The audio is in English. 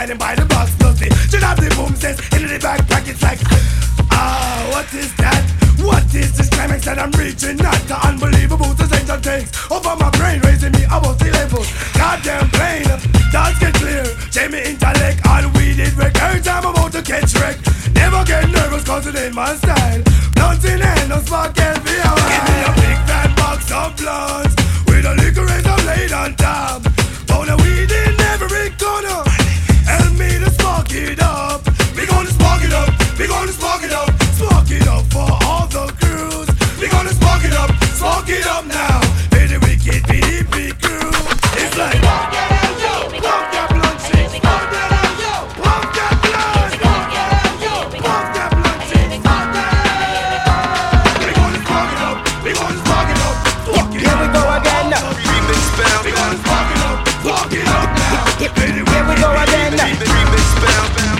riding by the box, dusty. Should have the boom says in the backpack. It's like, what is that? What is this climax that I'm reaching? Not the unbelievable to say some things over my brain, raising me about the levels. Goddamn plain, thoughts get clear. Jamie intellect, all we did wreck. Every time I'm about to catch wreck. Never get nervous cause it ain't my style. Blunt in hand, no spark, can't be a give me a big fat box of blood.